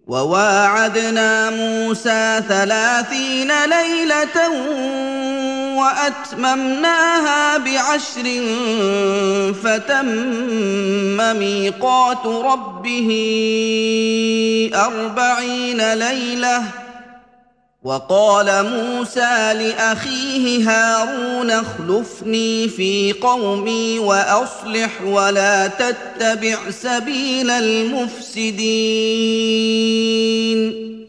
وواعدنا موسى 30 ليلة وأتممناها ب10 فتم ميقات ربه 40 ليلة وقال موسى لأخيه هارون اخلفني في قومي وأصلح ولا تتبع سبيل المفسدين